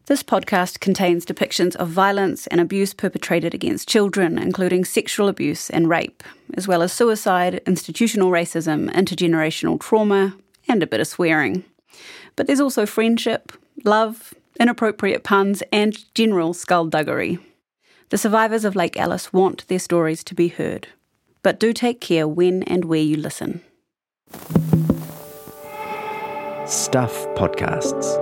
This podcast contains depictions of violence and abuse perpetrated against children, including sexual abuse and rape, as well as suicide, institutional racism, intergenerational trauma, and a bit of swearing. But there's also friendship, love, inappropriate puns, and general skullduggery. The survivors of Lake Alice want their stories to be heard, but do take care when and where you listen. Stuff Podcasts.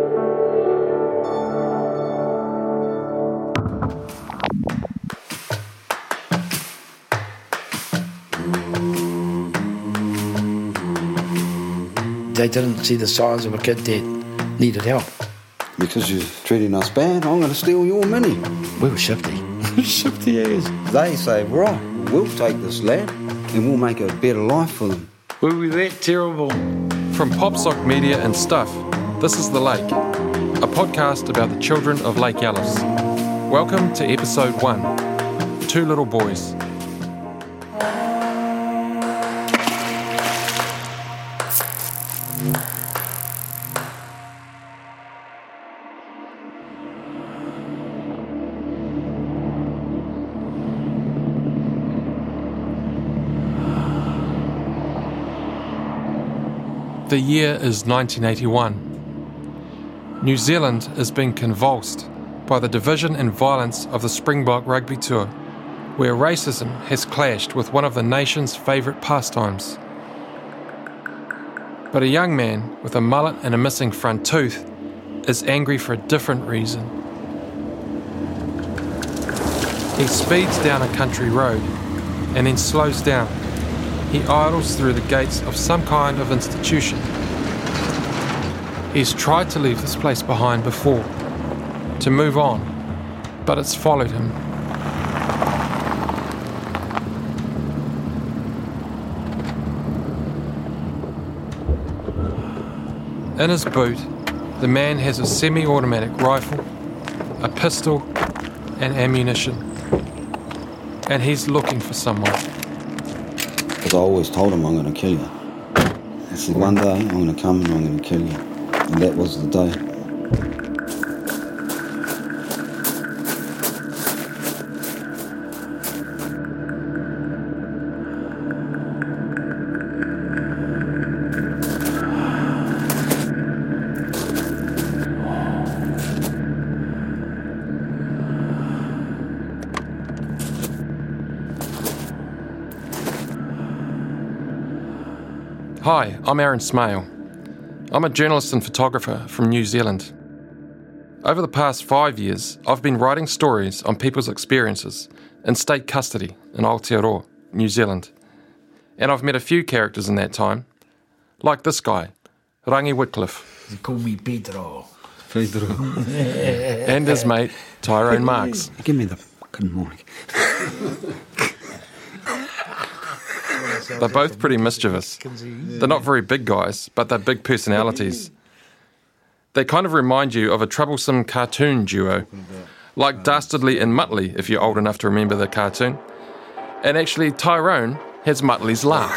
They didn't see the signs of a kid that needed help. Because you're treating us bad, I'm going to steal your money. We were shifty. Shifty as. They say, right, we'll take this lad and we'll make a better life for them. Were we that terrible? From Popsock Media and Stuff, this is The Lake, a podcast about the children of Lake Alice. Welcome to episode 1, Two Little Boys. The year is 1981. New Zealand is being convulsed by the division and violence of the Springbok Rugby Tour, where racism has clashed with one of the nation's favourite pastimes. But a young man with a mullet and a missing front tooth is angry for a different reason. He speeds down a country road and then slows down. He idles through the gates of some kind of institution. He's tried to leave this place behind before, to move on, but it's followed him. In his boot, the man has a semi-automatic rifle, a pistol, and ammunition. And he's looking for someone. Because I always told him I'm going to kill you. I said, one day I'm going to come and I'm going to kill you. And that was the day. Hi, I'm Aaron Smale. I'm a journalist and photographer from New Zealand. Over the past 5 years, I've been writing stories on people's experiences in state custody in Aotearoa, New Zealand. And I've met a few characters in that time, like this guy, Rangi Whitcliffe. They call me Pedro. And his mate, Tyrone Marks. Give me the fucking mic. They're both pretty mischievous. They're not very big guys, but they're big personalities. They kind of remind you of a troublesome cartoon duo, like Dastardly and Muttley, if you're old enough to remember the cartoon. And actually, Tyrone has Muttley's laugh.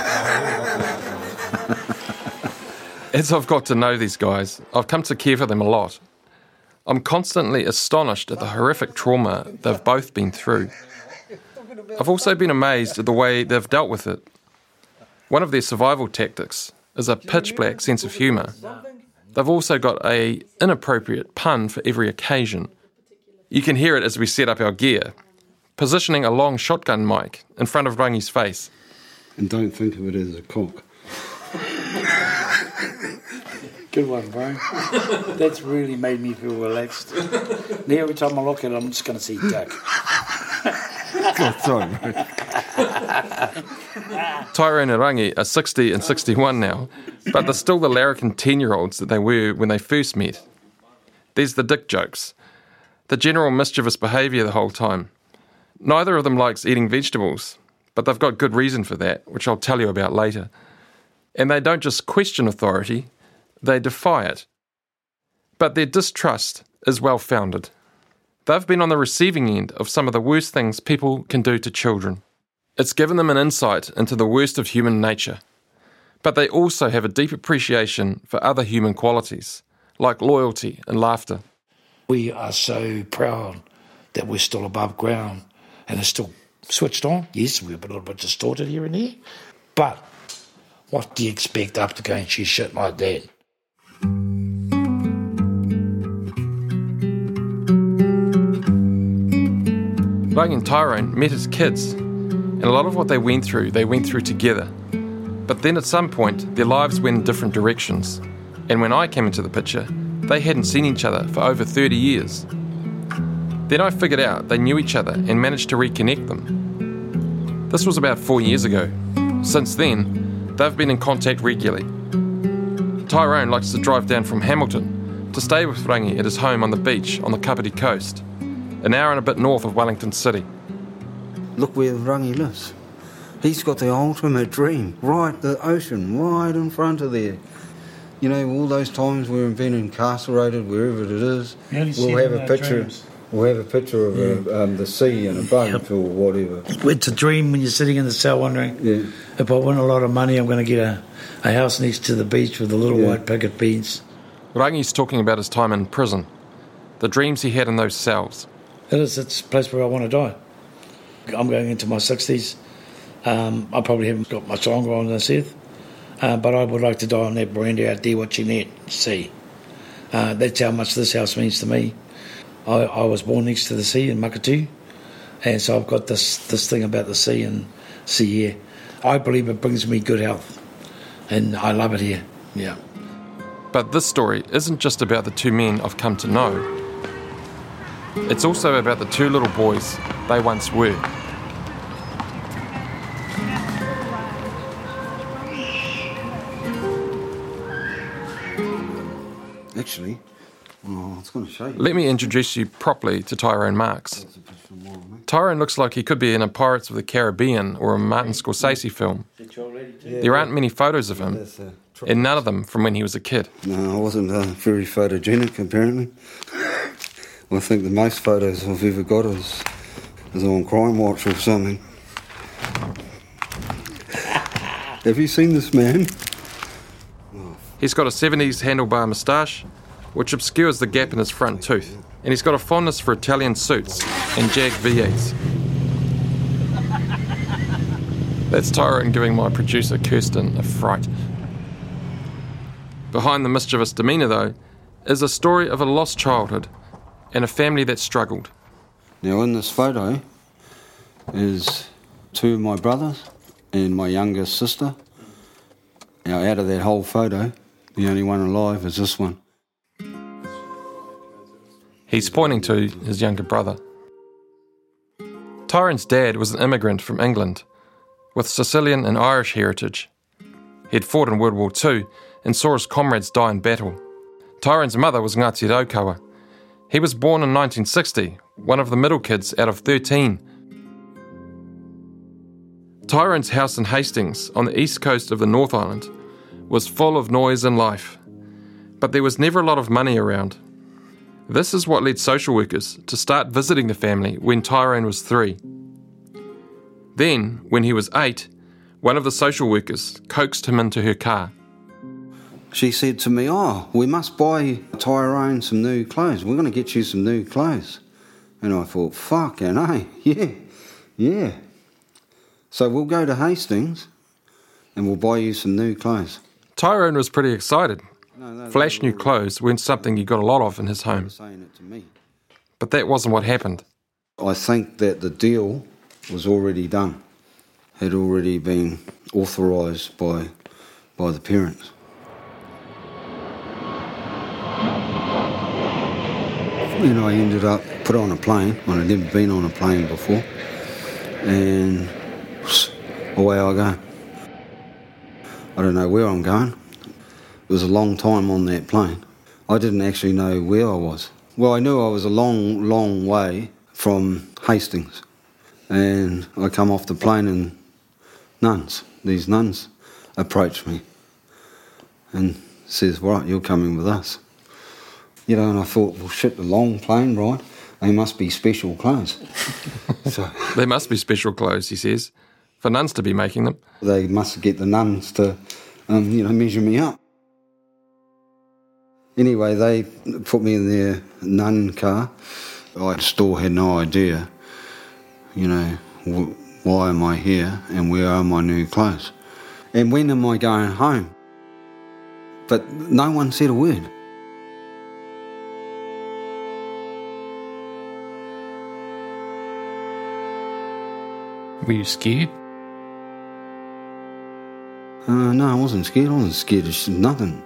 As I've got to know these guys, I've come to care for them a lot. I'm constantly astonished at the horrific trauma they've both been through. I've also been amazed at the way they've dealt with it. One of their survival tactics is a pitch-black sense of humour. They've also got an inappropriate pun for every occasion. You can hear it as we set up our gear, positioning a long shotgun mic in front of Rangi's face. And don't think of it as a cock. Good one, bro. That's really made me feel relaxed. Now every time I look at it, I'm just going to see dick. Sorry, mate. Tyrone and Rangi are 60 and 61 now, but they're still the larrikin 10-year-olds that they were when they first met. There's the dick jokes, the general mischievous behaviour the whole time. Neither of them likes eating vegetables, but they've got good reason for that, which I'll tell you about later. And they don't just question authority, they defy it. But their distrust is well-founded. They've been on the receiving end of some of the worst things people can do to children. It's given them an insight into the worst of human nature. But they also have a deep appreciation for other human qualities, like loyalty and laughter. We are so proud that we're still above ground and it's still switched on. Yes, we're a little bit distorted here and there, but what do you expect after going through shit like that? Rangi and Tyrone met as kids, and a lot of what they went through together. But then at some point, their lives went in different directions. And when I came into the picture, they hadn't seen each other for over 30 years. Then I figured out they knew each other and managed to reconnect them. This was about 4 years ago. Since then, they've been in contact regularly. Tyrone likes to drive down from Hamilton to stay with Rangi at his home on the beach on the Kapiti coast, an hour and a bit north of Wellington City. Look where Rangi lives. He's got the ultimate dream. Right, the ocean, right in front of there. You know, all those times we've been incarcerated, wherever it is, we'll have a picture. We'll have a picture of the sea and a boat or whatever. It's a dream when you're sitting in the cell wondering, if I win a lot of money, I'm going to get a house next to the beach with the little white picket fence. Rangi's talking about his time in prison, the dreams he had in those cells. It's a place where I want to die. I'm going into my 60s. I probably haven't got much longer on this earth, but I would like to die on that veranda out there watching that sea. That's how much this house means to me. I was born next to the sea in Makatu, and so I've got this thing about the sea and sea air. I believe it brings me good health, and I love it here, yeah. But this story isn't just about the two men I've come to know. It's also about the two little boys they once were. Actually, I was going to show you. Let me introduce you properly to Tyrone Marks. Tyrone looks like he could be in a Pirates of the Caribbean or a Martin Scorsese film. There aren't many photos of him, and none of them from when he was a kid. No, I wasn't very photogenic, apparently. I think the most photos I've ever got is on Crime Watch or something. Have you seen this man? He's got a 70s handlebar moustache, which obscures the gap in his front tooth, and he's got a fondness for Italian suits and Jag V8s. That's Tyrone giving my producer Kirsten a fright. Behind the mischievous demeanour, though, is a story of a lost childhood and a family that struggled. Now in this photo is two of my brothers and my younger sister. Now out of that whole photo, the only one alive is this one. He's pointing to his younger brother. Tyrone's dad was an immigrant from England with Sicilian and Irish heritage. He'd fought in World War II and saw his comrades die in battle. Tyrone's mother was Ngāti Raukawa. He was born in 1960, one of the middle kids out of 13. Tyrone's house in Hastings, on the east coast of the North Island, was full of noise and life, but there was never a lot of money around. This is what led social workers to start visiting the family when Tyrone was 3. Then, when he was 8, one of the social workers coaxed him into her car. She said to me, we must buy Tyrone some new clothes. We're going to get you some new clothes. And I thought, fucking yeah. So we'll go to Hastings and we'll buy you some new clothes. Tyrone was pretty excited. Flash new clothes weren't something he got a lot of in his home. But that wasn't what happened. I think that the deal was already done, had already been authorised by the parents. And I ended up put on a plane. I'd never been on a plane before. And away I go. I don't know where I'm going. It was a long time on that plane. I didn't actually know where I was. Well, I knew I was a long, long way from Hastings. And I come off the plane and these nuns approached me and says, right, you're coming with us. You know, and I thought, well, shit, the long plane ride, they must be special clothes. So there must be special clothes, he says, for nuns to be making them. They must get the nuns to, measure me up. Anyway, they put me in their nun car. I still had no idea, why am I here and where are my new clothes? And when am I going home? But no one said a word. Were you scared? No, I wasn't scared. I wasn't scared of nothing.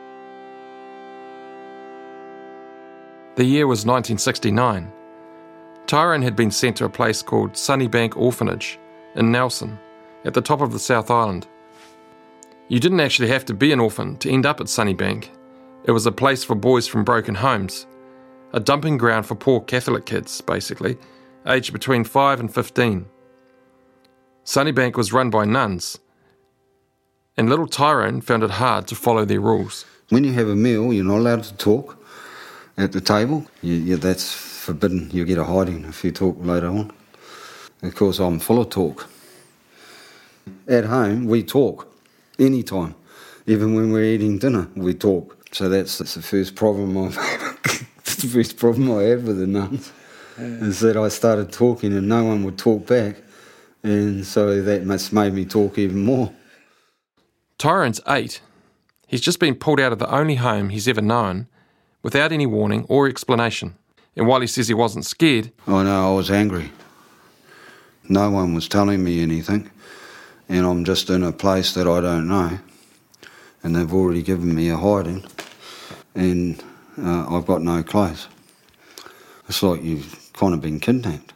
The year was 1969. Tyrone had been sent to a place called Sunnybank Orphanage in Nelson, at the top of the South Island. You didn't actually have to be an orphan to end up at Sunnybank. It was a place for boys from broken homes, a dumping ground for poor Catholic kids, basically, aged between 5 and 15. Sunnybank was run by nuns, and little Tyrone found it hard to follow their rules. When you have a meal, you're not allowed to talk at the table. That's forbidden. You get a hiding if you talk later on. Of course, I'm full of talk. At home, we talk anytime. Even when we're eating dinner, we talk. So that's the first problem I had with the nuns, is that I started talking and no one would talk back. And so that made me talk even more. Tyrone's 8. He's just been pulled out of the only home he's ever known without any warning or explanation. And while he says he wasn't scared... I know, I was angry. No one was telling me anything. And I'm just in a place that I don't know. And they've already given me a hiding. And I've got no clothes. It's like you've kind of been kidnapped.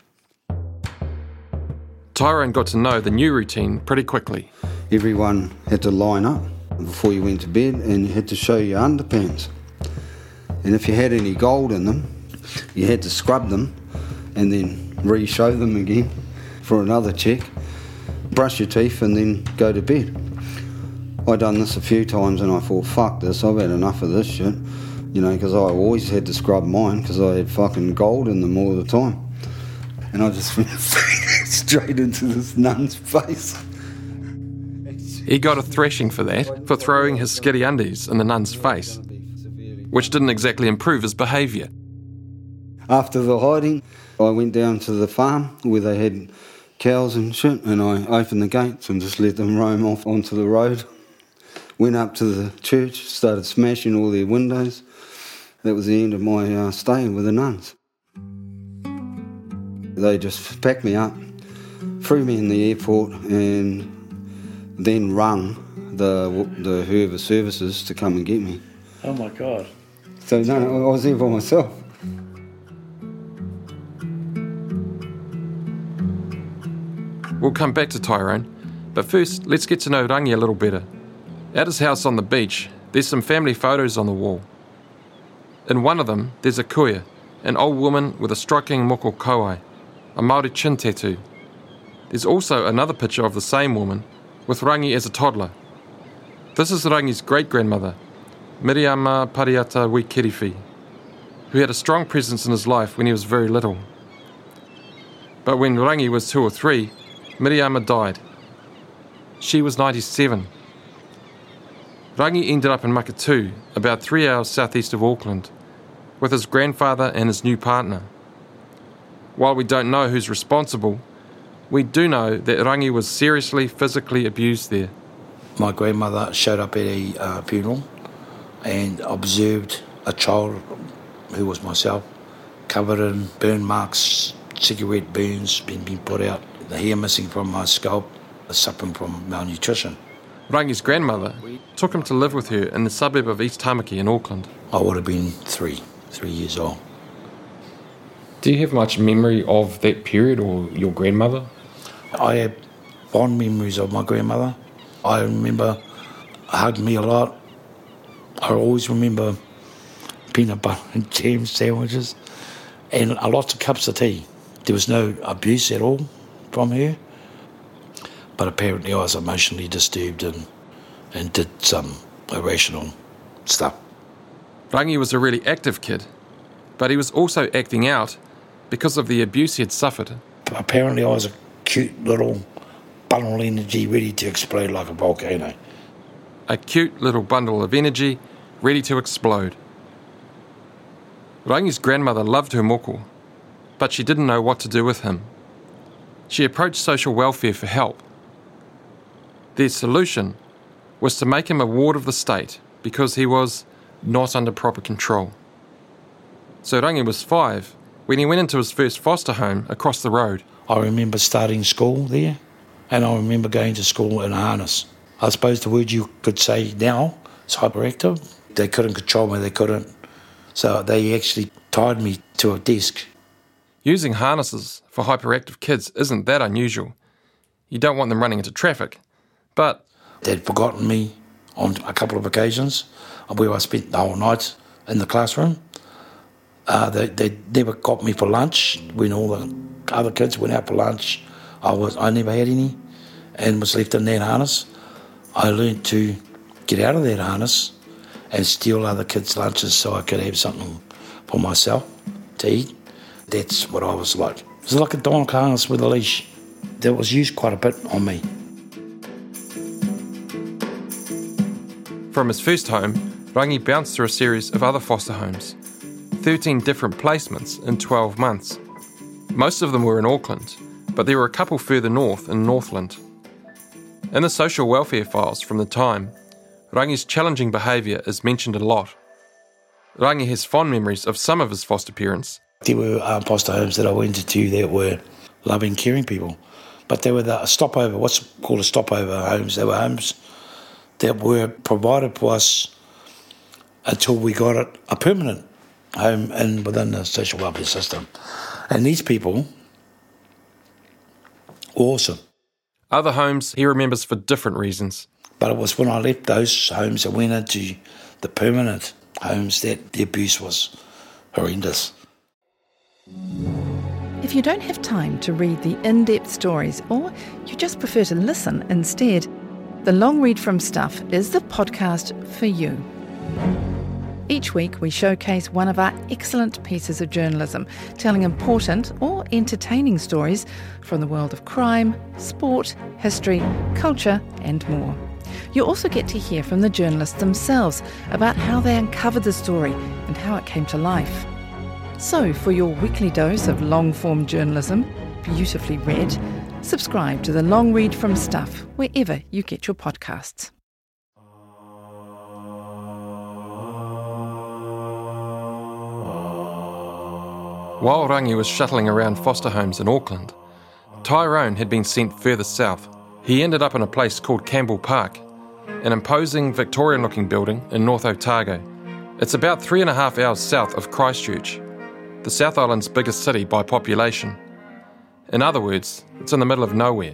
Tyrone got to know the new routine pretty quickly. Everyone had to line up before you went to bed and you had to show your underpants. And if you had any gold in them, you had to scrub them and then re-show them again for another check, brush your teeth and then go to bed. I'd done this a few times and I thought, fuck this, I've had enough of this shit. Because I always had to scrub mine because I had fucking gold in them all the time. And I just went straight into this nun's face. He got a thrashing for that, for throwing his skitty undies in the nun's face, which didn't exactly improve his behaviour. After the hiding, I went down to the farm where they had cows and shit, and I opened the gates and just let them roam off onto the road. Went up to the church, started smashing all their windows. That was the end of my stay with the nuns. They just packed me up, threw me in the airport, and then rung the whoever services to come and get me. Oh my God. So no, I was there by myself. We'll come back to Tyrone, but first let's get to know Rangi a little better. At his house on the beach, there's some family photos on the wall. In one of them, there's a kuia, an old woman with a striking moko kauai, a Māori chin tattoo. There's also another picture of the same woman, with Rangi as a toddler. This is Rangi's great-grandmother, Miriama Pariata Wikiriwhi, who had a strong presence in his life when he was very little. But when Rangi was 2 or 3, Miriama died. She was 97. Rangi ended up in Makatū, about 3 hours southeast of Auckland, with his grandfather and his new partner. While we don't know who's responsible, we do know that Rangi was seriously physically abused there. My grandmother showed up at a funeral and observed a child, who was myself, covered in burn marks, cigarette burns being put out, the hair missing from my scalp, suffering from malnutrition. Rangi's grandmother took him to live with her in the suburb of East Tamaki in Auckland. I would have been 3 years old. Do you have much memory of that period or your grandmother? I have fond memories of my grandmother. I remember hugging me a lot. I always remember peanut butter and jam sandwiches and lots of cups of tea. There was no abuse at all from her. But apparently I was emotionally disturbed and did some irrational stuff. Rangi was a really active kid, but he was also acting out because of the abuse he had suffered. Apparently I was a cute little bundle of energy ready to explode like a volcano. A cute little bundle of energy ready to explode. Rangi's grandmother loved her moko, but she didn't know what to do with him. She approached social welfare for help. Their solution was to make him a ward of the state because he was not under proper control. So Rangi was 5 when he went into his first foster home across the road. I remember starting school there, and I remember going to school in a harness. I suppose the word you could say now is hyperactive. They couldn't control me, they couldn't. So they actually tied me to a desk. Using harnesses for hyperactive kids isn't that unusual. You don't want them running into traffic, but They'd forgotten me on a couple of occasions where I spent the whole night in the classroom. They never got me for lunch when all the other kids went out for lunch. I never had any and was left in that harness. I learned to get out of that harness and steal other kids' lunches so I could have something for myself to eat. That's what I was like. It was like a dog harness with a leash. That was used quite a bit on me. from his first home, Rangi bounced through a series of other foster homes, 13 different placements in 12 months. Most of them were in Auckland, but there were a couple further north in Northland. In the social welfare files from the time, Rangi's challenging behaviour is mentioned a lot. Rangi has fond memories of some of his foster parents. There were foster homes that I went to that were loving, caring people, but they were the stopover, what's called a stopover homes. They were homes that were provided for us until we got a permanent home within the social welfare system. And these people, awesome. Other homes he remembers for different reasons. But it was when I left those homes and went into the permanent homes that the abuse was horrendous. If you don't have time to read the in-depth stories, or you just prefer to listen instead, The Long Read from Stuff is the podcast for you. Each week we showcase one of our excellent pieces of journalism, telling important or entertaining stories from the world of crime, sport, history, culture and more. You also get to hear from the journalists themselves about how they uncovered the story and how it came to life. So, for your weekly dose of long-form journalism, beautifully read, subscribe to The Long Read from Stuff wherever you get your podcasts. While Rangi was shuttling around foster homes in Auckland, Tyrone had been sent further south. He ended up in a place called Campbell Park, an imposing Victorian-looking building in North Otago. It's about 3.5 hours south of Christchurch, the South Island's biggest city by population. In other words, it's in the middle of nowhere.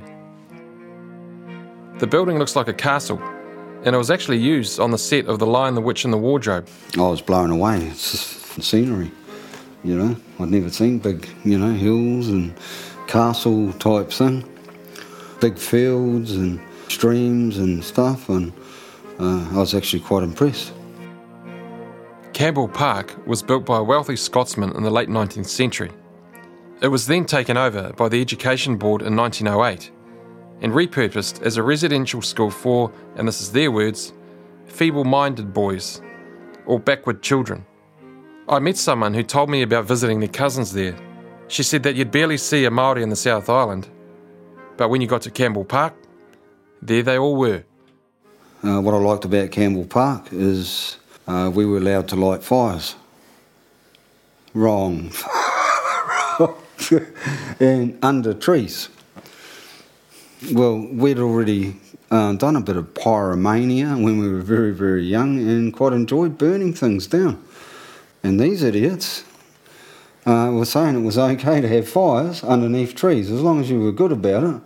The building looks like a castle, and it was actually used on the set of The Lion, the Witch and the Wardrobe. I was blown away. It's just scenery, you know. I'd never seen big, hills and castle type thing. Big fields and streams and stuff, and I was actually quite impressed. Campbell Park was built by a wealthy Scotsman in the late 19th century. It was then taken over by the Education Board in 1908 and repurposed as a residential school for, and this is their words, feeble-minded boys or backward children. I met someone who told me about visiting their cousins there. She said that you'd barely see a Māori in the South Island, but when you got to Campbell Park, there they all were. What I liked about Campbell Park is we were allowed to light fires. Wrong. And under trees. Well, we'd already done a bit of pyromania when we were very, very young and quite enjoyed burning things down. And these idiots were saying it was okay to have fires underneath trees as long as you were good about it.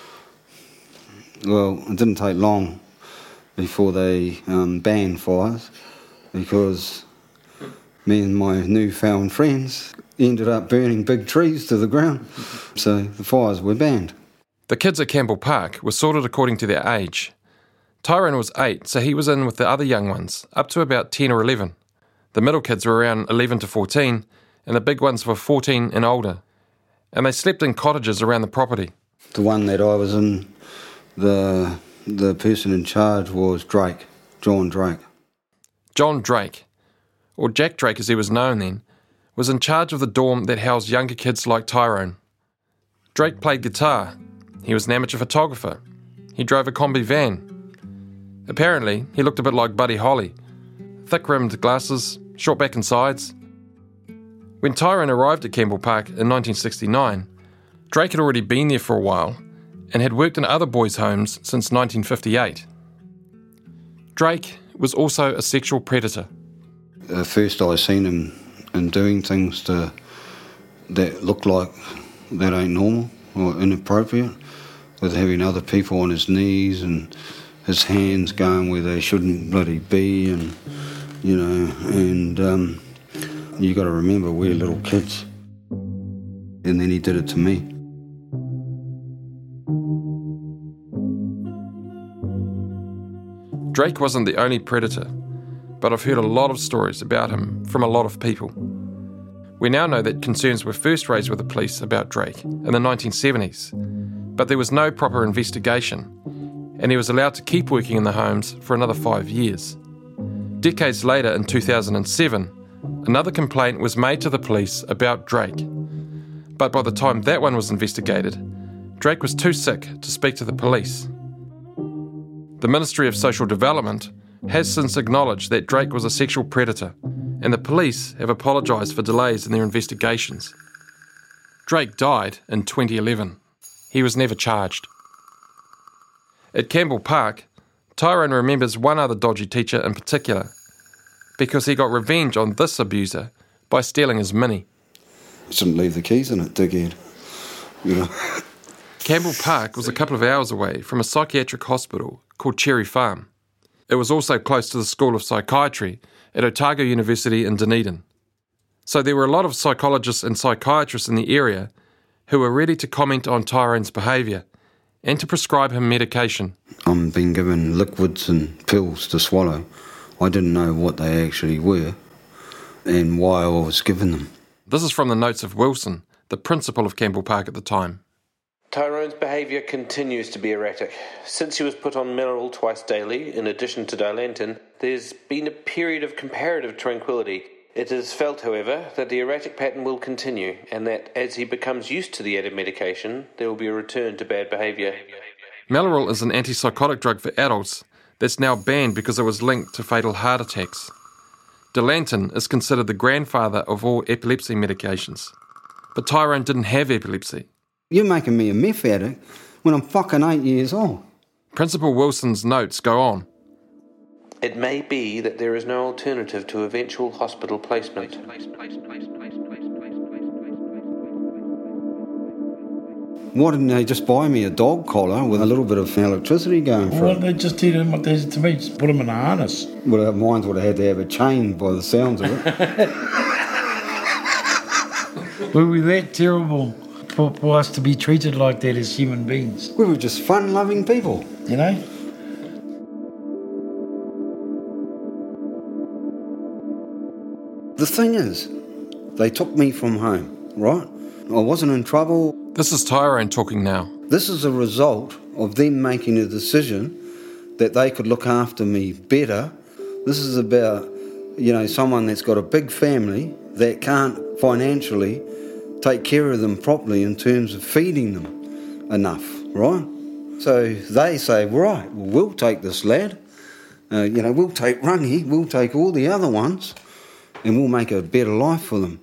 Well, it didn't take long before they banned fires, because me and my newfound friends ended up burning big trees to the ground, so the fires were banned. The kids at Campbell Park were sorted according to their age. Tyrone was 8, so he was in with the other young ones, up to about 10 or 11. The middle kids were around 11 to 14, and the big ones were 14 and older. And they slept in cottages around the property. The one that I was in, the person in charge was Drake, John Drake. John Drake, or Jack Drake as he was known then, was in charge of the dorm that housed younger kids like Tyrone. Drake played guitar. He was an amateur photographer. He drove a Kombi van. Apparently, he looked a bit like Buddy Holly. Thick-rimmed glasses, short back and sides. When Tyrone arrived at Campbell Park in 1969, Drake had already been there for a while and had worked in other boys' homes since 1958. Drake was also a sexual predator. At first I seen him and doing things that look like that ain't normal or inappropriate, with having other people on his knees and his hands going where they shouldn't bloody be, and you got to remember we're little kids. And then he did it to me. Drake wasn't the only predator, but I've heard a lot of stories about him from a lot of people. We now know that concerns were first raised with the police about Drake in the 1970s, but there was no proper investigation, and he was allowed to keep working in the homes for another 5 years. Decades later, in 2007, another complaint was made to the police about Drake. But by the time that one was investigated, Drake was too sick to speak to the police. The Ministry of Social Development has since acknowledged that Drake was a sexual predator, and the police have apologised for delays in their investigations. Drake died in 2011. He was never charged. At Campbell Park, Tyrone remembers one other dodgy teacher in particular, because he got revenge on this abuser by stealing his mini. Shouldn't leave the keys in it, dickhead. Campbell Park was a couple of hours away from a psychiatric hospital called Cherry Farm. It was also close to the School of Psychiatry at Otago University in Dunedin. So there were a lot of psychologists and psychiatrists in the area who were ready to comment on Tyrone's behaviour and to prescribe him medication. I'm being given liquids and pills to swallow. I didn't know what they actually were and why I was given them. This is from the notes of Wilson, the principal of Campbell Park at the time. Tyrone's behaviour continues to be erratic. Since he was put on Mineral twice daily, in addition to Dilantin, there's been a period of comparative tranquility. It is felt, however, that the erratic pattern will continue, and that as he becomes used to the added medication, there will be a return to bad behaviour. Mellaril is an antipsychotic drug for adults that's now banned because it was linked to fatal heart attacks. Dilantin is considered the grandfather of all epilepsy medications. But Tyrone didn't have epilepsy. You're making me a meth addict when I'm fucking 8 years old. Principal Wilson's notes go on. It may be that there is no alternative to eventual hospital placement. Why didn't they just buy me a dog collar with a little bit of electricity going through Well, it? they just did what they did to me, just put them in a harness. Well, mine would have had to have a chain by the sounds of it. Were we that terrible for us to be treated like that as human beings? We were just fun-loving people. You know? The thing is, they took me from home, right? I wasn't in trouble. This is Tyrone talking now. This is a result of them making a decision that they could look after me better. This is about, someone that's got a big family that can't financially take care of them properly in terms of feeding them enough, right? So they say, right, well, we'll take this lad, we'll take Rangi, we'll take all the other ones, and we'll make a better life for them.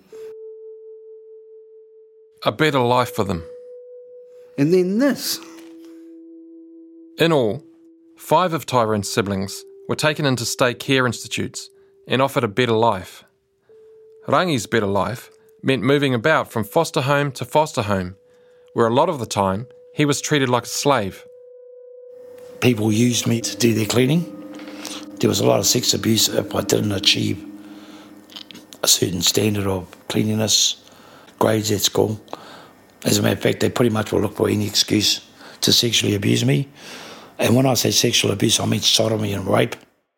A better life for them. And then this. In all, 5 of Tyrone's siblings were taken into state care institutes and offered a better life. Rangi's better life meant moving about from foster home to foster home, where a lot of the time he was treated like a slave. People used me to do their cleaning. There was a lot of sex abuse if I didn't achieve a certain standard of cleanliness, grades at school. As a matter of fact, they pretty much will look for any excuse to sexually abuse me. And when I say sexual abuse, I mean sodomy and rape.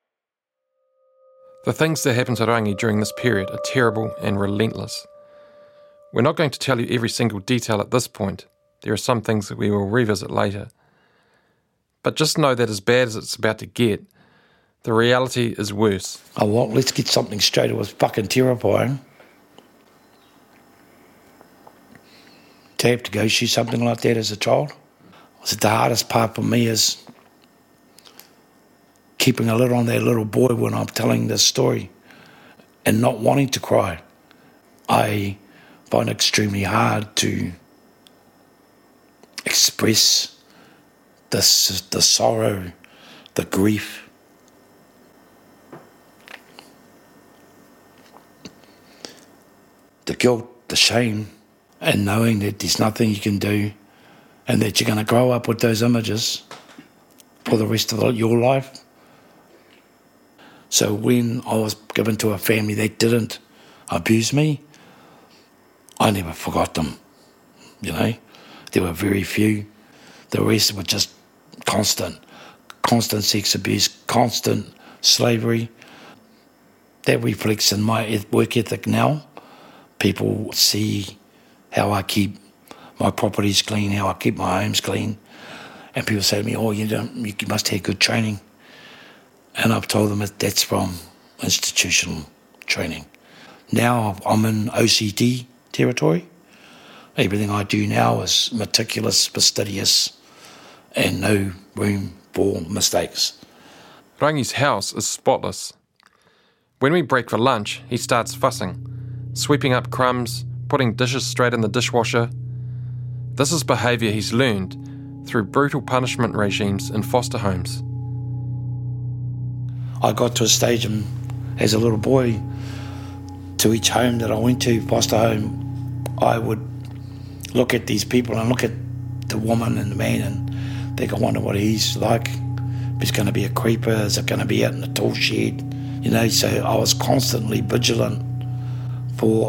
The things that happened to Rangi during this period are terrible and relentless. We're not going to tell you every single detail at this point. There are some things that we will revisit later. But just know that as bad as it's about to get, the reality is worse. Oh, well, let's get something straight. It was fucking terrifying. to have to go through something like that as a child. I said the hardest part for me is keeping a lid on that little boy when I'm telling this story and not wanting to cry. I find it extremely hard to express the sorrow, the grief. The guilt, the shame, and knowing that there's nothing you can do and that you're going to grow up with those images for the rest of your life. So when I was given to a family that didn't abuse me, I never forgot them, you know. There were very few. The rest were just constant sex abuse, constant slavery. That reflects in my work ethic now. People see how I keep my properties clean, how I keep my homes clean. And people say to me, oh, you must have good training. And I've told them that's from institutional training. Now I'm in OCD territory. Everything I do now is meticulous, fastidious, and no room for mistakes. Rangi's house is spotless. When we break for lunch, he starts fussing, sweeping up crumbs, putting dishes straight in the dishwasher. This is behaviour he's learned through brutal punishment regimes in foster homes. I got to a stage as a little boy, to each home that I went to, foster home, I would look at these people and look at the woman and the man and think, I wonder what he's like. If he's going to be a creeper, is it going to be out in the tool shed? You know, so I was constantly vigilant for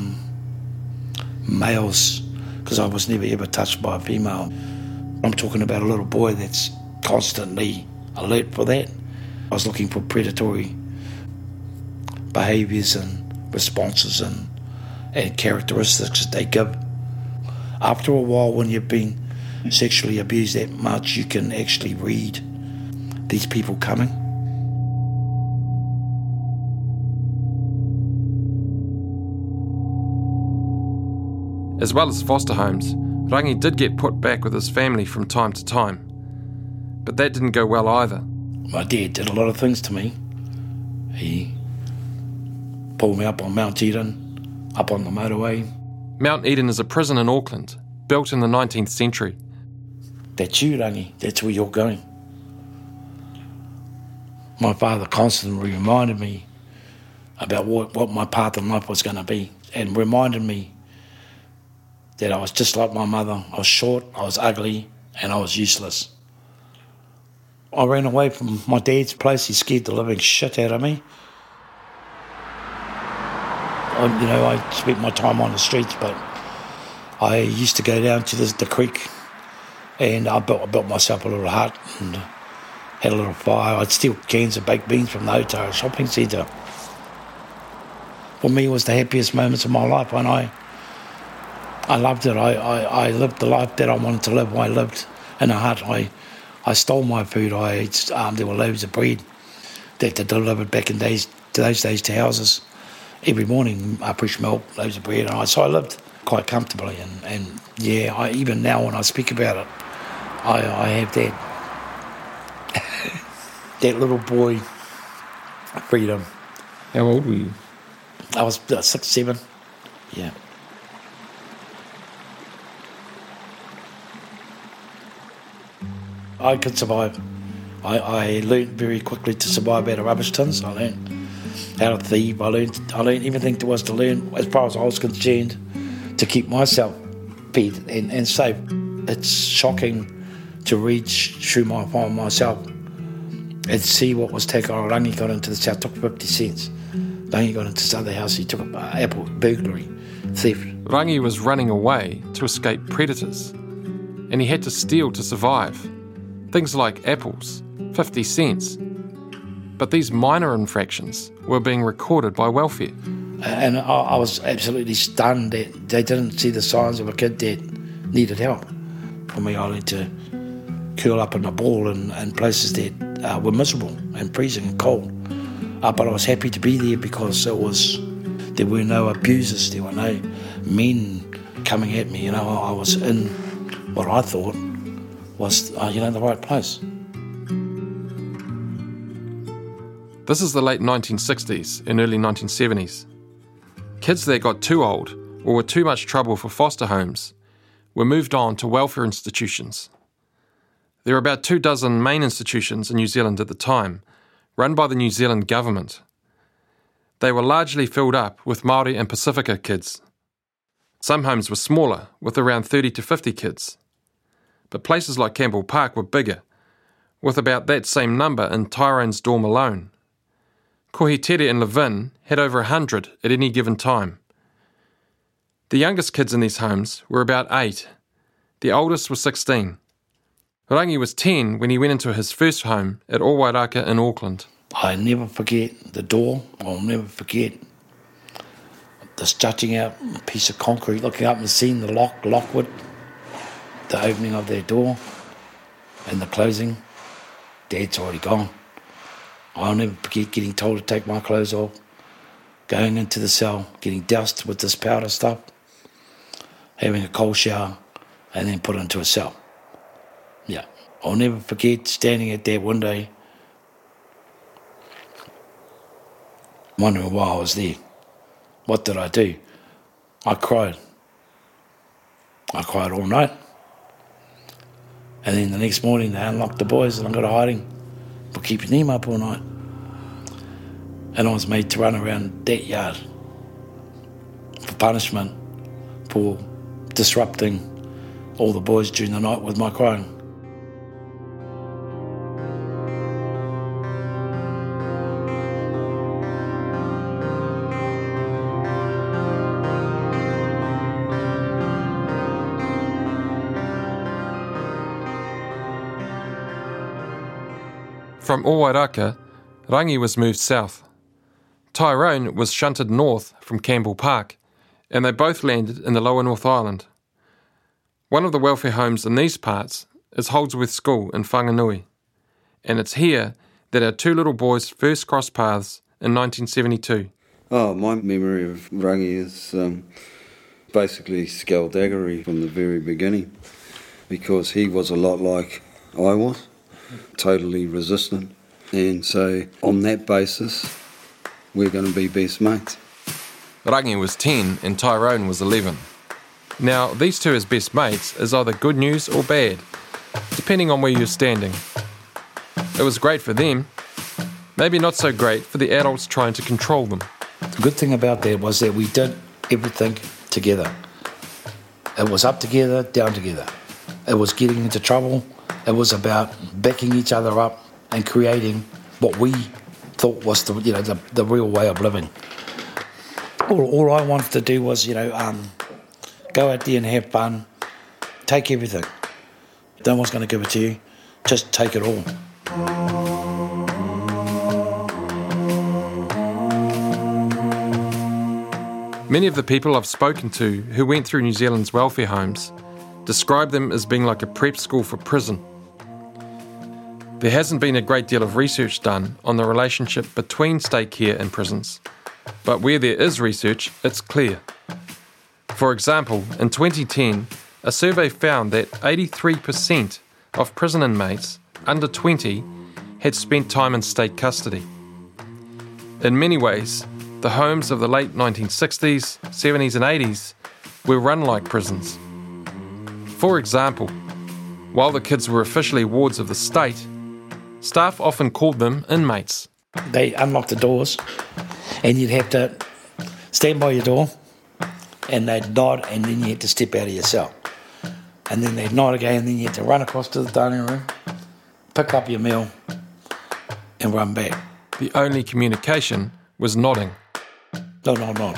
males, because I was never ever touched by a female. I'm talking about a little boy that's constantly alert for that. I was looking for predatory behaviours and responses and characteristics that they give. After a while, when you've been sexually abused that much, you can actually read these people coming. As well as foster homes, Rangi did get put back with his family from time to time. But that didn't go well either. My dad did a lot of things to me. He pulled me up on Mount Eden, up on the motorway. Mount Eden is a prison in Auckland, built in the 19th century. That's you, Rangi. That's where you're going. My father constantly reminded me about what my path in life was going to be, and reminded me that I was just like my mother. I was short, I was ugly, and I was useless. I ran away from my dad's place. He scared the living shit out of me. I spent my time on the streets, but I used to go down to the creek, and I built myself a little hut and had a little fire. I'd steal cans of baked beans from the hotel shopping centre. For me, it was the happiest moments of my life, and I loved it. I lived the life that I wanted to live. I lived in a hut. I stole my food. There were loaves of bread that they delivered back in those days to houses. Every morning, fresh milk, loaves of bread. So I lived quite comfortably. And even now when I speak about it, I have that little boy freedom. How old were you? I was 6, 7. Yeah. I could survive. I learned very quickly to survive out of rubbish tins. I learned how to thieve. I learned everything there was to learn, as far as I was concerned, to keep myself fed and safe. It's shocking to read through my file myself and see what was taken. Rangi got into this house, took 50 cents. Rangi got into this other house, he took an apple, burglary, theft. Rangi was running away to escape predators, and he had to steal to survive. Things like apples, 50 cents. But these minor infractions were being recorded by welfare. And I was absolutely stunned that they didn't see the signs of a kid that needed help. For me, I learned to curl up in a ball in places that were miserable and freezing and cold. But I was happy to be there because there were no abusers, there were no men coming at me. I was in what I thought was, the right place. This is the late 1960s and early 1970s. Kids that got too old or were too much trouble for foster homes were moved on to welfare institutions. There were about 24 main institutions in New Zealand at the time, run by the New Zealand government. They were largely filled up with Māori and Pasifika kids. Some homes were smaller, with around 30 to 50 kids. But places like Campbell Park were bigger, with about that same number in Tyrone's dorm alone. Kohitere and Levin had over 100 at any given time. The youngest kids in these homes were about 8. The oldest was 16. Rangi was 10 when he went into his first home at Owairaka in Auckland. I never forget the door. I'll never forget this jutting out piece of concrete, looking up and seeing the lockwood, the opening of their door and the closing. Dad's already gone. I'll never forget getting told to take my clothes off, going into the cell, getting doused with this powder stuff, having a cold shower, and then put into a cell. Yeah, I'll never forget standing at that window, wondering why I was there. What did I do? I cried. I cried all night. And then the next morning they unlocked the boys and I got a hiding for keeping them up all night. And I was made to run around that yard for punishment for disrupting all the boys during the night with my crying. From Owairaka, Rangi was moved south. Tyrone was shunted north from Campbell Park, and they both landed in the lower North Island. One of the welfare homes in these parts is Holdsworth School in Whanganui, and it's here that our two little boys first crossed paths in 1972. My memory of Rangi is basically skullduggery from the very beginning, because he was a lot like I was. Totally resistant, and so on that basis we're going to be best mates. Rangi was 10 and Tyrone was 11. Now these two as best mates is either good news or bad, depending on where you're standing. It was great for them, maybe not so great for the adults trying to control them. The good thing about that was that we did everything together. It was up together, down together. It was getting into trouble. It was about backing each other up and creating what we thought was the real way of living. All I wanted to do was, go out there and have fun, take everything. No one's going to give it to you. Just take it all. Many of the people I've spoken to who went through New Zealand's welfare homes describe them as being like a prep school for prison. There hasn't been a great deal of research done on the relationship between state care and prisons, but where there is research, it's clear. For example, in 2010, a survey found that 83% of prison inmates under 20 had spent time in state custody. In many ways, the homes of the late 1960s, 70s and 80s were run like prisons. For example, while the kids were officially wards of the state, staff often called them inmates. They unlocked the doors and you'd have to stand by your door and they'd nod and then you had to step out of your cell. And then they'd nod again and then you had to run across to the dining room, pick up your meal and run back. The only communication was nodding. Nod.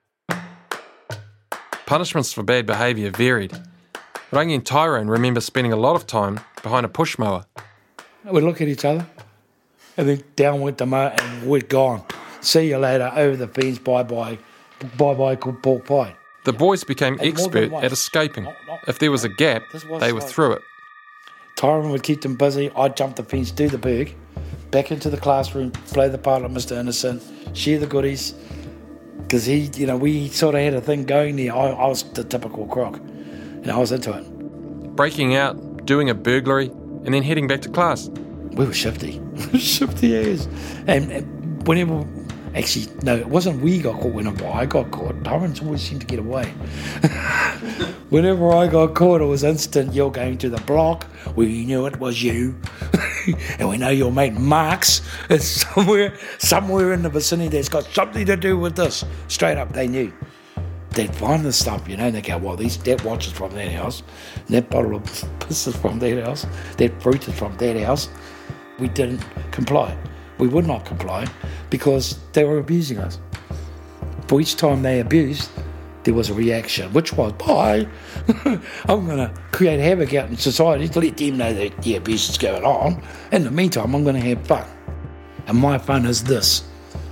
Punishments for bad behaviour varied. Rangi and Tyrone remember spending a lot of time behind a push mower. We'd look at each other and then down went the mower and we're gone. See you later, over the fence, bye-bye, good pork pie. The boys became expert at escaping. If there was a gap, they were through it. Tyrone would keep them busy. I'd jump the fence, do the berg, back into the classroom, play the part of Mr. Innocent, share the goodies, Because we sort of had a thing going there. I was the typical croc, and I was into it. Breaking out, doing a burglary, and then heading back to class. We were shifty. Shifty as. And whenever... Actually, no, it wasn't we got caught whenever I got caught. Tyrants always seemed to get away. Whenever I got caught, it was instant. You're going to the block. We knew it was you. And we know your mate Mark's is somewhere in the vicinity that's got something to do with this. Straight up, they knew. They'd find the stuff, and they go, well, that watch is from that house. And that bottle of piss is from that house. That fruit is from that house. We didn't comply. We would not comply because they were abusing us. For each time they abused, there was a reaction, which was, bye, I'm going to create havoc out in society to let them know that the abuse is going on. In the meantime, I'm going to have fun. And my fun is this.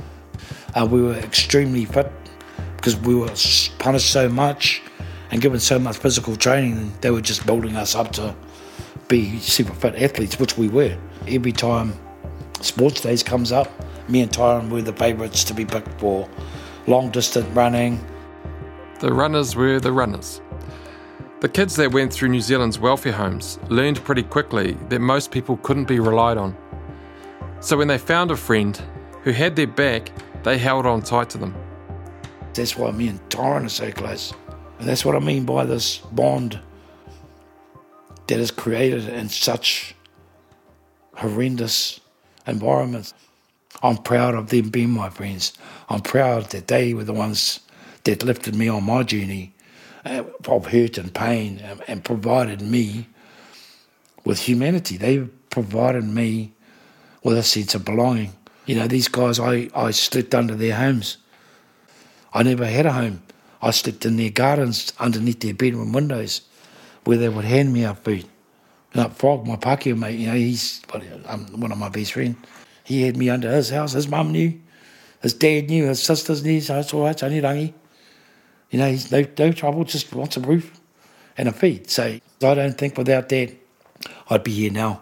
We were extremely fit because we were punished so much and given so much physical training. They were just building us up to be super fit athletes, which we were. Every time sports days comes up, me and Tyrone were the favourites to be picked for long distance running. The runners were the runners. The kids that went through New Zealand's welfare homes learned pretty quickly that most people couldn't be relied on. So when they found a friend who had their back, they held on tight to them. That's why me and Tyrone are so close. And that's what I mean by this bond that is created in such horrendous environments. I'm proud of them being my friends. I'm proud that they were the ones that lifted me on my journey of hurt and pain and provided me with humanity. They provided me with a sense of belonging. These guys, I slept under their homes. I never had a home. I slept in their gardens underneath their bedroom windows where they would hand me out food. Frog, my Pākehā mate, he's one of my best friends. He had me under his house. His mum knew. His dad knew. His sisters knew. So it's all right, it's only rangi. He's no trouble, just wants a roof and a feed. So I don't think without that, I'd be here now.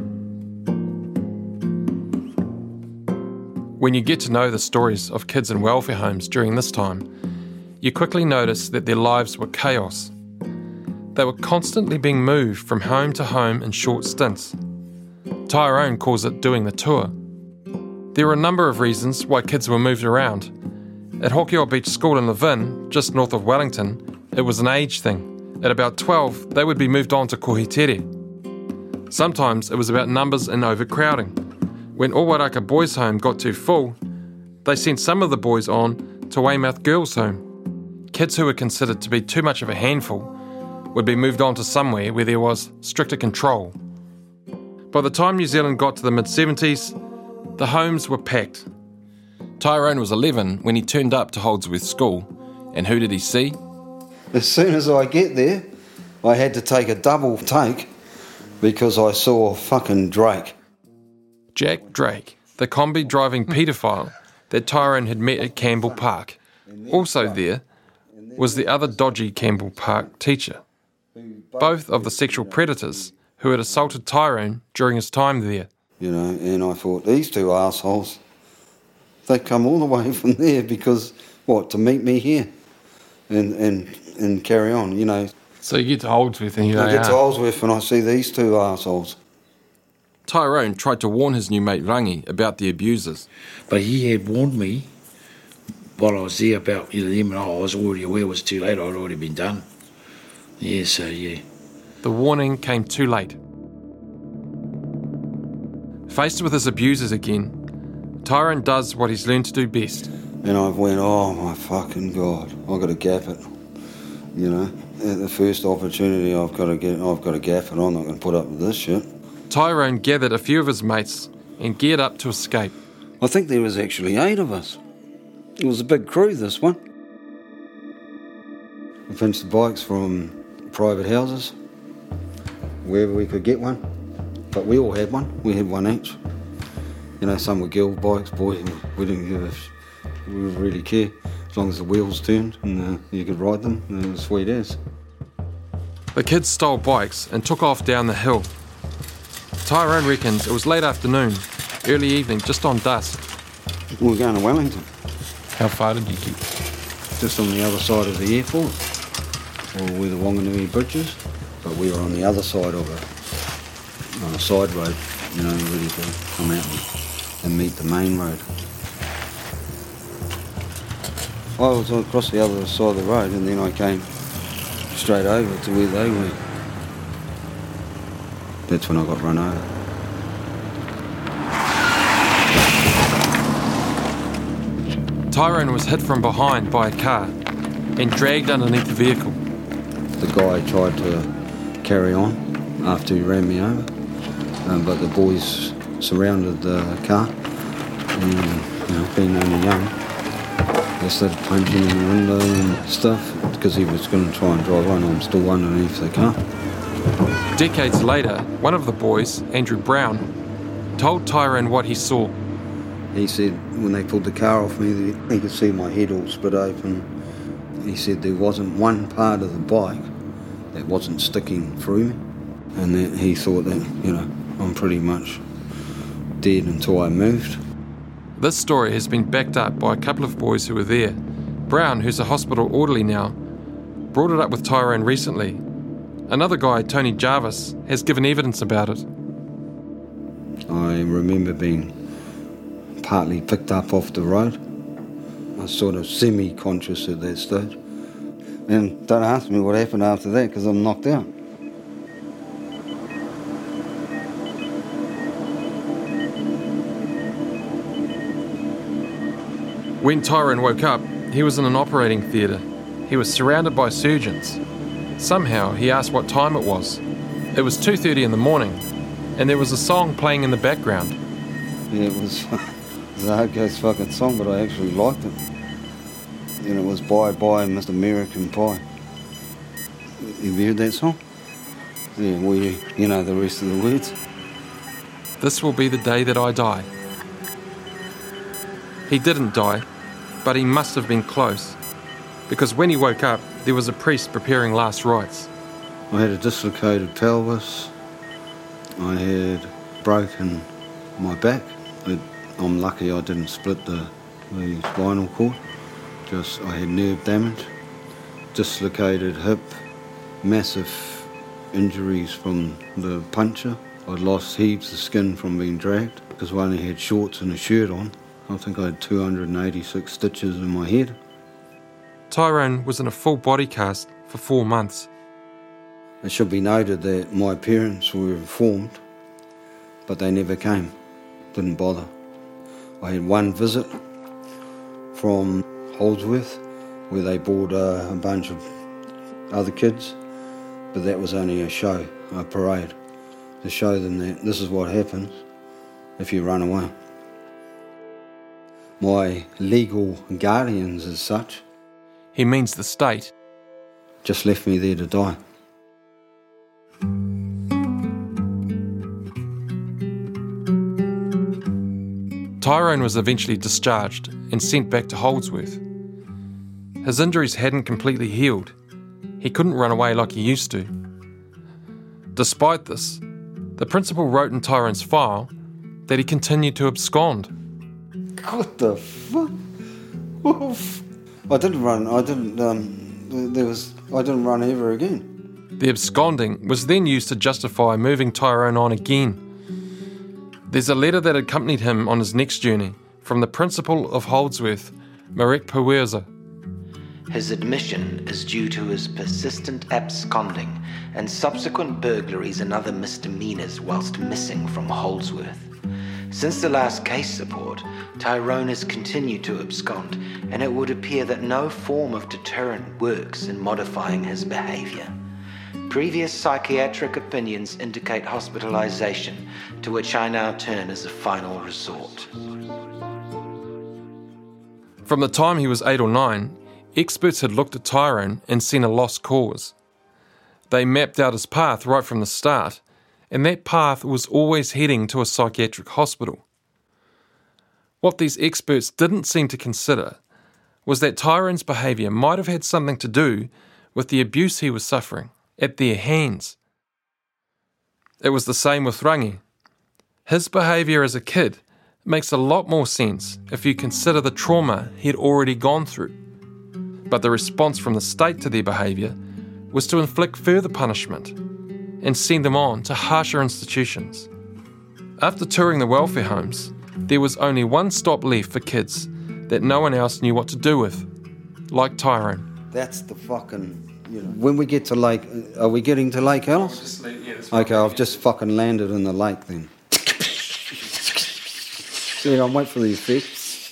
When you get to know the stories of kids in welfare homes during this time, you quickly notice that their lives were chaos. They were constantly being moved from home to home in short stints. Tyrone calls it doing the tour. There were a number of reasons why kids were moved around. At Hokioi Beach School in Levin, just north of Wellington, it was an age thing. At about 12, they would be moved on to Kohitere. Sometimes it was about numbers and overcrowding. When Owaraka Boys' Home got too full, they sent some of the boys on to Weymouth Girls' Home. Kids who were considered to be too much of a handful would be moved on to somewhere where there was stricter control. By the time New Zealand got to the mid-70s, the homes were packed. Tyrone was 11 when he turned up to Holdsworth School, and who did he see? As soon as I get there, I had to take a double take because I saw fucking Drake. Jack Drake, the combi driving paedophile that Tyrone had met at Campbell Park. Also there was the other dodgy Campbell Park teacher. Both of the sexual predators who had assaulted Tyrone during his time there. And I thought, these two arseholes, they come all the way from there because, to meet me here and carry on, So you get to Holdsworth and I get to Holdsworth and I see these two arseholes. Tyrone tried to warn his new mate Rangi about the abusers. But he had warned me while I was there about them, and I was already aware it was too late. I'd already been done. Yeah. The warning came too late. Faced with his abusers again, Tyrone does what he's learned to do best. And I went, oh my fucking God, I've got to gap it. At the first opportunity, I've got to gap it. I'm not going to put up with this shit. Tyrone gathered a few of his mates and geared up to escape. I think there was actually 8 of us. It was a big crew, this one. We pinched the bikes from private houses, wherever we could get one. But we all had one. We had one each. Some were girl bikes, boys, we didn't really care. As long as the wheels turned and you could ride them, it was sweet as. The kids stole bikes and took off down the hill. Tyrone reckons it was late afternoon, early evening, just on dusk. We were going to Wellington. How far did you get? Just on the other side of the airport, or where the Wanganui Bridge is, but we were on the other side of it, on a side road, ready to come out and meet the main road. I was across the other side of the road, and then I came straight over to where they were. That's when I got run over. Tyrone was hit from behind by a car and dragged underneath the vehicle. The guy tried to carry on after he ran me over, but the boys surrounded the car, and being only young, they started punching in the window and stuff because he was going to try and drive on. I'm still underneath the car. Decades later, one of the boys, Andrew Brown, told Tyrone what he saw. He said when they pulled the car off me, he could see my head all split open. He said there wasn't one part of the bike that wasn't sticking through me, and that he thought that, I'm pretty much dead until I moved. This story has been backed up by a couple of boys who were there. Brown, who's a hospital orderly now, brought it up with Tyrone recently. Another guy, Tony Jarvis, has given evidence about it. I remember being partly picked up off the road. I was sort of semi-conscious at that stage. And don't ask me what happened after that, because I'm knocked out. When Tyrone woke up, he was in an operating theatre. He was surrounded by surgeons. Somehow, he asked what time it was. It was 2:30 in the morning, and there was a song playing in the background. Yeah, it was a hard-case fucking song, but I actually liked it. And it was Bye Bye Mr. American Pie. Have you heard that song? Yeah, well, you know the rest of the words. This will be the day that I die. He didn't die, but he must have been close, because when he woke up, there was a priest preparing last rites. I had a dislocated pelvis. I had broken my back. I'm lucky I didn't split the spinal cord. I had nerve damage, dislocated hip, massive injuries from the puncture. I'd lost heaps of skin from being dragged because I only had shorts and a shirt on. I think I had 286 stitches in my head. Tyrone was in a full body cast for 4 months. It should be noted that my parents were informed, but they never came, didn't bother. I had one visit from Holdsworth where they brought a bunch of other kids, but that was only a show, a parade, to show them that this is what happens if you run away. My legal guardians as such, He means the state, just left me there to die. Tyrone was eventually discharged and sent back to Holdsworth. His injuries hadn't completely healed. He couldn't run away like he used to. Despite this, the principal wrote in Tyrone's file that he continued to abscond. What the fuck? I didn't run. I didn't run ever again. The absconding was then used to justify moving Tyrone on again. There's a letter that accompanied him on his next journey from the principal of Holdsworth, Marek Puerza. His admission is due to his persistent absconding and subsequent burglaries and other misdemeanors whilst missing from Holdsworth. Since the last case support, Tyrone has continued to abscond, and it would appear that no form of deterrent works in modifying his behaviour. Previous psychiatric opinions indicate hospitalisation, to which I now turn as a final resort. From the time he was 8 or 9, experts had looked at Tyrone and seen a lost cause. They mapped out his path right from the start, and that path was always heading to a psychiatric hospital. What these experts didn't seem to consider was that Tyrone's behaviour might have had something to do with the abuse he was suffering at their hands. It was the same with Rangi. His behaviour as a kid makes a lot more sense if you consider the trauma he'd already gone through. But the response from the state to their behaviour was to inflict further punishment and send them on to harsher institutions. After touring the welfare homes, there was only one stop left for kids that no one else knew what to do with, like Tyrone. That's the fucking... when we get to Lake... Are we getting to Lake Alice? Okay, I've just fucking landed in the lake then. See, I'll wait for the effects.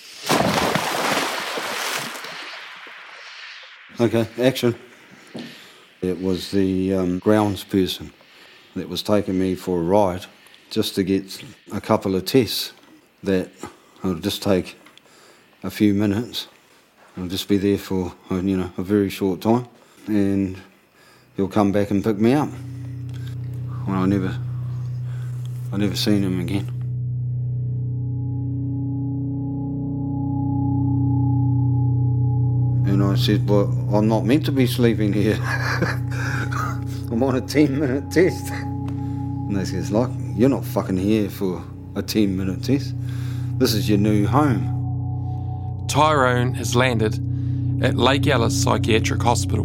Okay, action. It was the grounds person that was taking me for a ride just to get a couple of tests that will just take a few minutes. I'll just be there for, a very short time, and he'll come back and pick me up. Well, I never seen him again. And I said, well, I'm not meant to be sleeping here. I'm on a 10-minute test. And they says, like, you're not fucking here for a 10-minute test. This is your new home. Tyrone has landed at Lake Alice Psychiatric Hospital.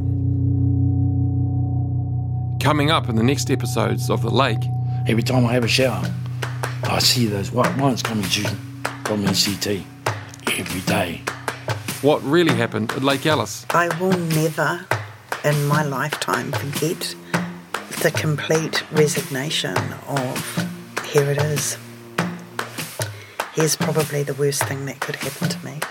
Coming up in the next episodes of The Lake... Every time I have a shower, I see those white lines coming from ECT every day. What really happened at Lake Alice? I will never in my lifetime forget the complete resignation of, here it is. Here's probably the worst thing that could happen to me.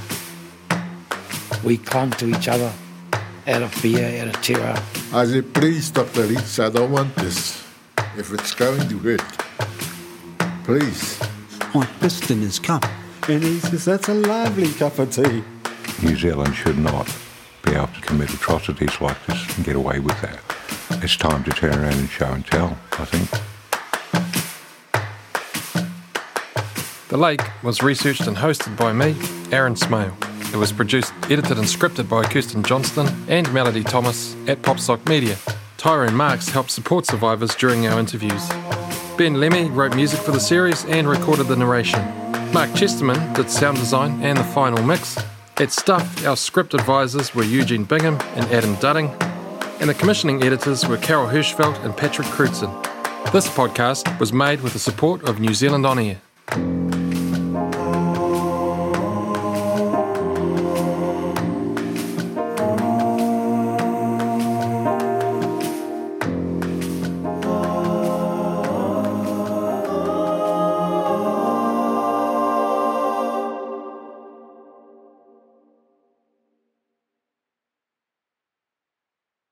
We clung to each other out of fear, out of terror. I said, please, Dr. Rees, I don't want this. If it's going to hurt, please. I pissed in his cup, and he says, that's a lovely cup of tea. New Zealand should not be able to commit atrocities like this and get away with that. It's time to turn around and show and tell, I think. The Lake was researched and hosted by me, Aaron Smale. It was produced, edited and scripted by Kirsten Johnston and Melody Thomas at Popsock Media. Tyrone Marks helped support survivors during our interviews. Ben Lemmy wrote music for the series and recorded the narration. Mark Chesterman did sound design and the final mix. At Stuff, our script advisors were Eugene Bingham and Adam Dudding, and the commissioning editors were Carol Hirschfeld and Patrick Crutzen. This podcast was made with the support of New Zealand On Air.